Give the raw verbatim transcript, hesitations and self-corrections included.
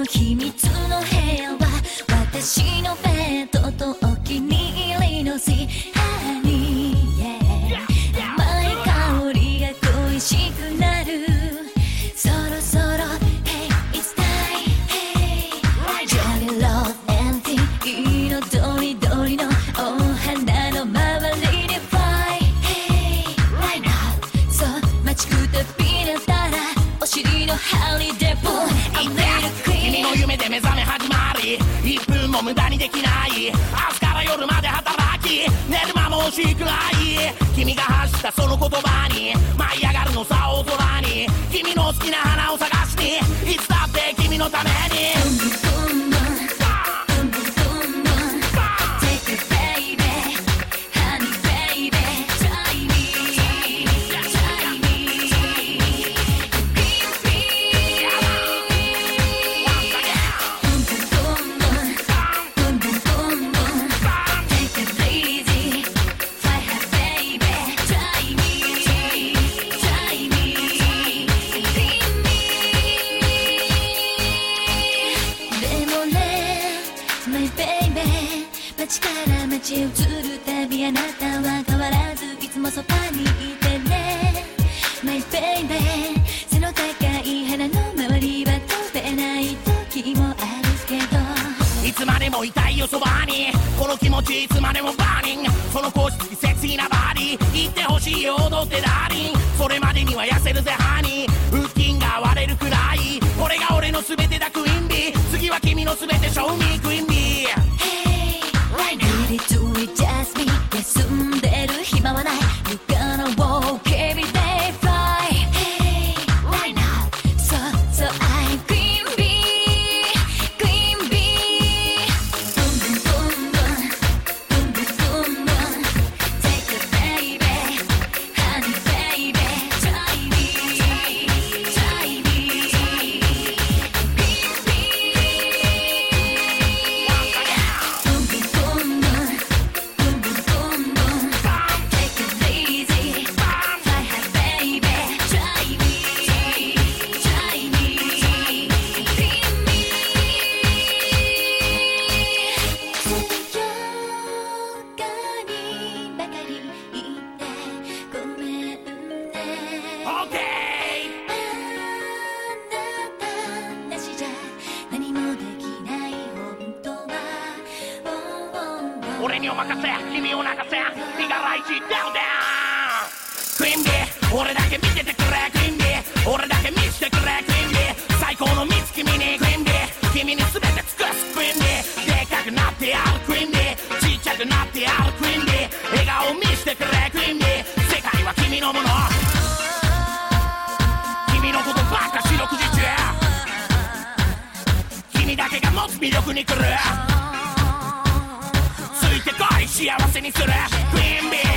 の秘密の部屋は私のベッドとお気に入りのシハニー、甘い香りが恋しくなる。そろそろ Hey it's time Hey Jelly Love and Tea 彩りどりのお花の周りで Fly Hey right now そう待ちくたびれたらお尻のハリデポ君の夢で目覚め始まりいっぷんも無駄にできない。明日から夜まで働き寝る間も惜しくない。君が発したその言葉に舞い上がるのさ大空に。君の好きな花を探しにいつだって君のために街から街へ移るたびあなたは変わらずいつもそばにいてね My baby 背の高い花の周りは飛べない時もあるけどいつまでもいたいよそばに。この気持ちいつまでもバーニング。その腰つきセクシーなバディ言ってほしいよ踊ってダーリン。それまでには痩せるぜハニー。腹筋が割れるくらいこれが俺の全てだクイーンビー。次は君の全てショーミークイーンビー。 Do it just me 休んでる暇はない You gonna walk every day fly Hey right now So so I'm Queen Bee Queen Bee Boom boom boom boom boom boom boom Take it baby Honey baby Try me Try me Queen Bee Boom boom boom 俺にお任せ君を泣かせ身がらいちダウンダウンクイーンビー俺だけ見ててくれクイーンビー俺だけ見せてくれクイーンビー最高の蜜君にクイーンビー君に全て尽くすクイーンビーでかくなってやるクイーンビーちっちゃくなってやるクイーンビー笑顔見せてくれクイーンビー世界は君のもの君のことばっか四六時中君だけが持つ魅力に来る幸せにするクイーンビー